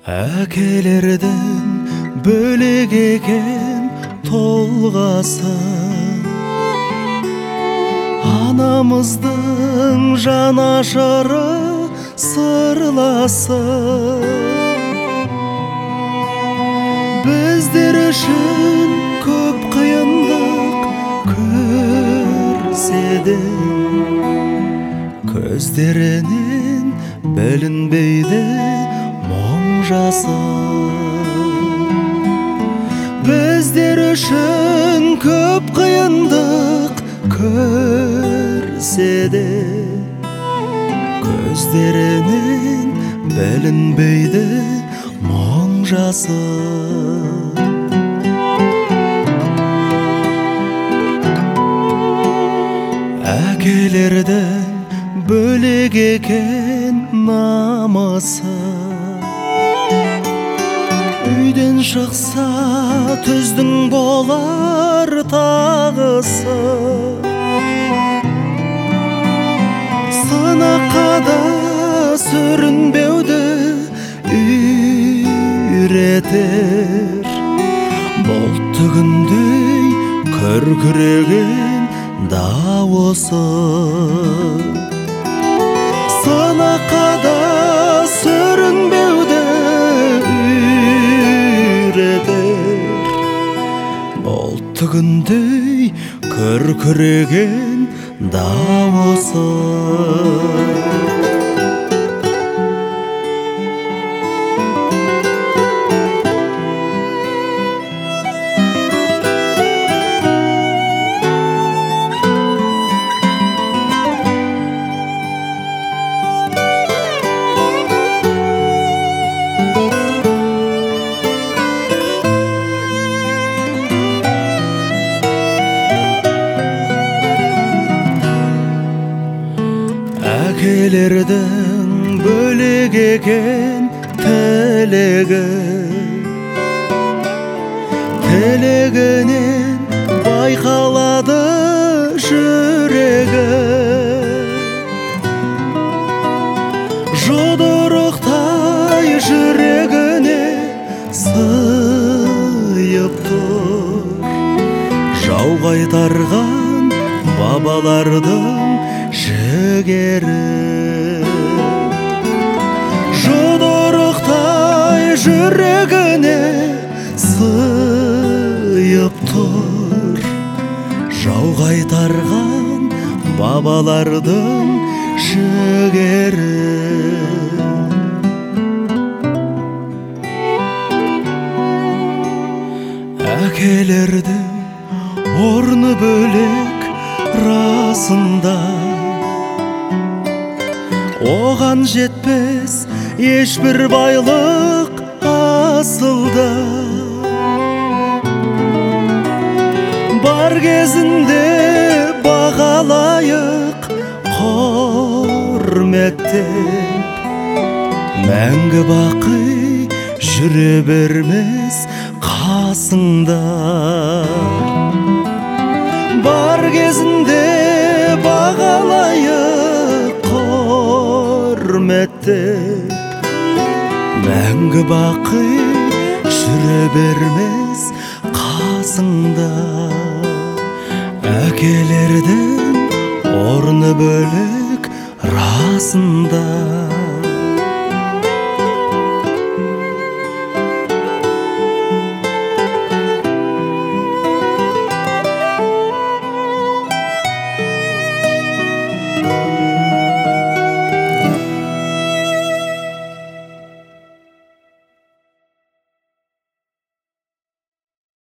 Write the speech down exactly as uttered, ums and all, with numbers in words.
Әкелердің бөлек екен толғасы, анамыздың жанашыры сырласы. Біздер үшін көп қиындық көрсе де, көздерінен білінбейді мұң жасы. Біздер үшін көп қиындық көрсе де, көздерінен білінбейді мұң жасы. Әкелердің бөлек екен намысы, үйден шықса түздің болар тағысы. Сынаққа да сүрінбеуді үйретер, бұлтты күндей күркіреген дауысы. Сынаққа да сүрінбеуді үйретер, бұлтты күндей күркіреген дауысы. Әкелердің бөлек екен тілегі, тілегінен байқалады жүрегі. Жұдырықтай жүрегіне сыйып тұр, жау қайтарған бабалардың жігері. Жұдырықтай жүрегіне сыйып тұр, жау қайтарған бабалардың жігері. Әкелердің орны бөлек расында, оған жетпес ешбір байлық асылда. Бар кезінде бағалайық құрметтеп, мәңгі бақи жүре бермес қасыңда. Бар кезінде бағалайық құрметтеп, мәңгі бақи жүре бермес қасыңда. Әкелердің орны бөлек расында.